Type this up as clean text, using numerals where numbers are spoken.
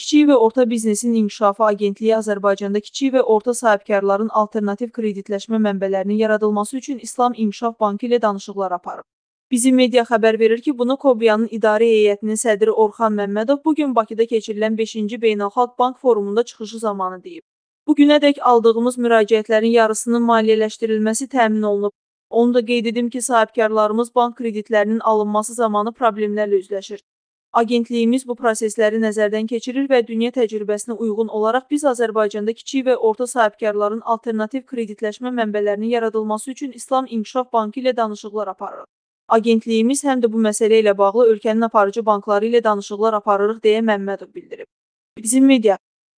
Kiçik və Orta Biznesin İnkişafı Agentliyi Azərbaycanda kiçik və orta sahibkarların alternativ kreditləşmə mənbələrinin yaradılması üçün İslam İnkişaf Bankı ilə danışıqlar aparıb. Bizim media xəbər verir ki, bunu Kobiyanın İdarə Heyətinin sədri Orxan Məmmədov bugün Bakıda keçirilən 5-ci Beynəlxalq Bank Forumunda çıxışı zamanı deyib. Bugünədək aldığımız müraciətlərin yarısının maliyyələşdirilməsi təmin olunub. Onu da qeyd edim ki, sahibkarlarımız bank kreditlərinin alınması zamanı problemlərlə üzləşir. Agentliyimiz bu prosesləri nəzərdən keçirir və dünya təcrübəsinə uyğun olaraq biz Azərbaycanda kiçik və orta sahibkarların alternativ kreditləşmə mənbələrinin yaradılması üçün İslam İnkişaf Bankı ilə danışıqlar aparırıq. Agentliyimiz həm də bu məsələ ilə bağlı ölkənin aparıcı bankları ilə danışıqlar aparırıq deyə Məmmədov bildirib. Bizim media